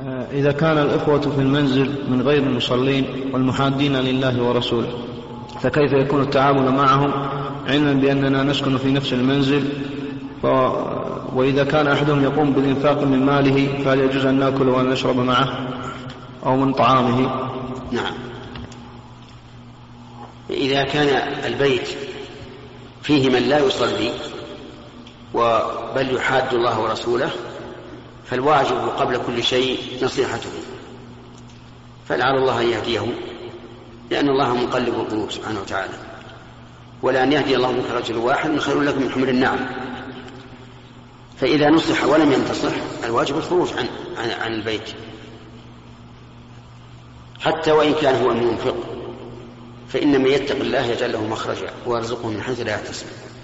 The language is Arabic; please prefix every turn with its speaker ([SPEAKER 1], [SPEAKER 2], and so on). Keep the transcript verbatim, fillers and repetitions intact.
[SPEAKER 1] إذا كان الإخوة في المنزل من غير المصلين والمحادين لله ورسوله فكيف يكون التعامل معهم علما بأننا نسكن في نفس المنزل؟ ف... وإذا كان أحدهم يقوم بالإنفاق من ماله فهل يجوز أن نأكل ونشرب معه أو من طعامه؟
[SPEAKER 2] نعم. إذا كان البيت فيه من لا يصلي بل يحاد الله ورسوله فالواجب قبل كل شيء نصيحته، فلعل الله أن يهديه، لأن الله مقلب القلوب سبحانه وتعالى، ولا أن يهدي الله بك رجل واحد من خير لكم من حمر النعم. فإذا نصح ولم ينتصح الواجب الخروج عن, عن, عن البيت حتى وإن كان هو المنفق، فإن من يتق الله يجعل له مخرجا ويرزقه من حيث لا يحتسب.